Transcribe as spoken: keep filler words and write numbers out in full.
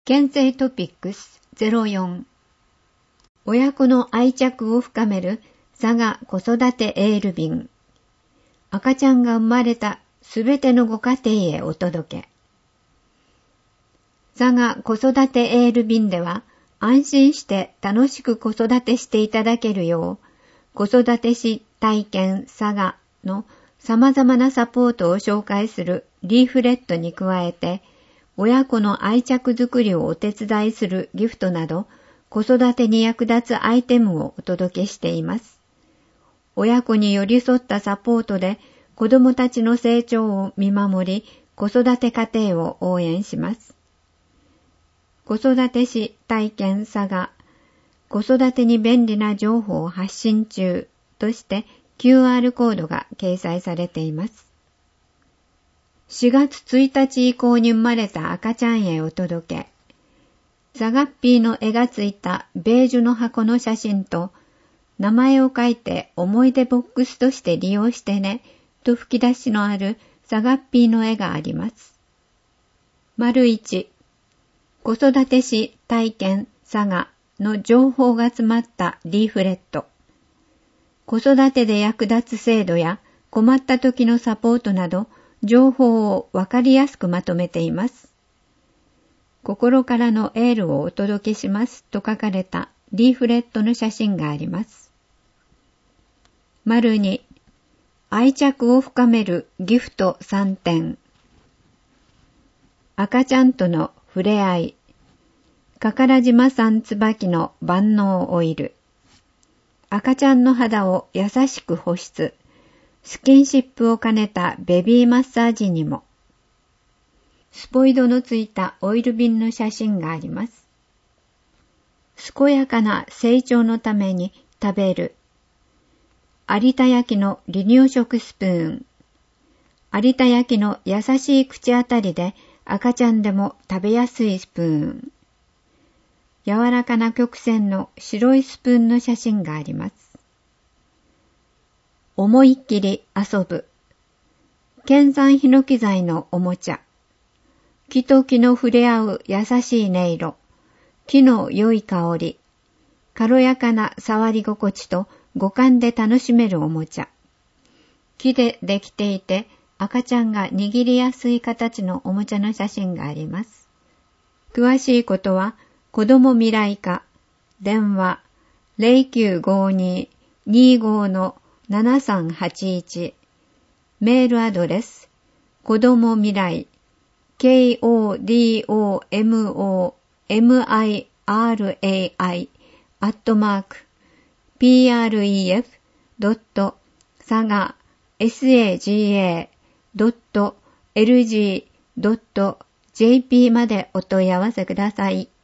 県政トピックスゼロよん。親子の愛着を深める佐賀子育てエール便。赤ちゃんが生まれたすべてのご家庭へお届け。佐賀子育てエール便では安心して楽しく子育てしていただけるよう、子育てし体験佐賀の様々なサポートを紹介するリーフレットに加えて、親子の愛着づくりをお手伝いするギフトなど、子育てに役立つアイテムをお届けしています。親子に寄り添ったサポートで、子どもたちの成長を見守り、子育て家庭を応援します。子育てし体験佐賀、子育てに便利な情報を発信中として キューアール コードが掲載されています。しがつついたち以降に生まれた赤ちゃんへお届け。佐賀っぴーの絵がついたベージュの箱の写真と、名前を書いて思い出ボックスとして利用してね、と吹き出しのある佐賀っぴーの絵があります。丸いち、子育てし体験佐賀の情報が詰まったリーフレット。子育てで役立つ制度や困った時のサポートなど、情報をわかりやすくまとめています。心からのエールをお届けしますと書かれたリーフレットの写真があります。丸に、愛着を深めるギフトさんてん。赤ちゃんとの触れ合い。かから島産椿の万能オイル。赤ちゃんの肌を優しく保湿。スキンシップを兼ねたベビーマッサージにも。スポイドのついたオイル瓶の写真があります。健やかな成長のために食べる。有田焼の離乳食スプーン。有田焼の優しい口当たりで赤ちゃんでも食べやすいスプーン。柔らかな曲線の白いスプーンの写真があります。思いっきり遊ぶ。県産ヒノキ材のおもちゃ。木と木の触れ合う優しい音色。木の良い香り。軽やかな触り心地と五感で楽しめるおもちゃ。木でできていて赤ちゃんが握りやすい形のおもちゃの写真があります。詳しいことは子ども未来課電話 ゼロきゅうごに にーご のななさんはちいちメールアドレス子ども未来 ケーオーディーオーエムオーエムアイアールエーアイ アットマーク ピーアールイーエフ ドット 佐賀 サガ ドット エルジー ドット ジェーピー までお問い合わせください。